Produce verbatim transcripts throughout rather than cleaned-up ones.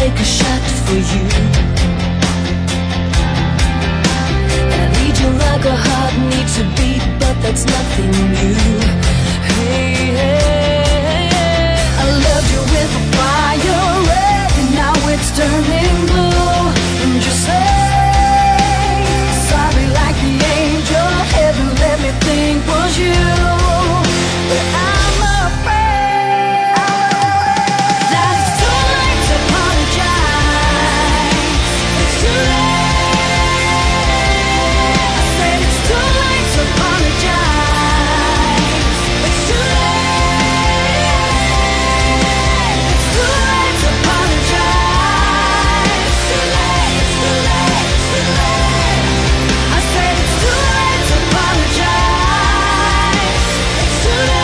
take a shot for you. I need you like a heart needs a beat, but that's nothing new. Hey, hey, hey. I loved you with a fire red, and now it's turning blue. And you say sorry like the angel heaven let me think was you. But I'm afraid that it's too late to apologize. It's too late. I said it's too late to apologize. It's too late. It's too late to apologize. It's too late. It's too late. It's too late. I said it's too late to apologize. It's too late.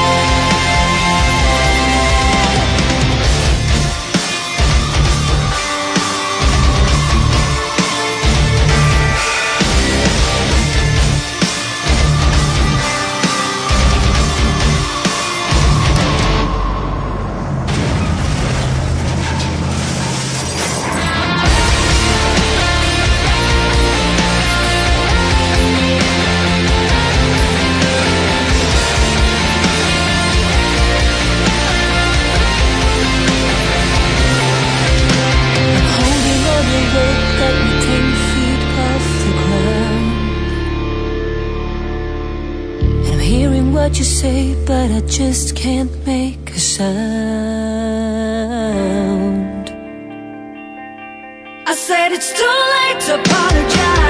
Holding on a rope got me ten feet off the ground. I'm hearing what you say, but I just can't make a sound. I said it's too late to apologize.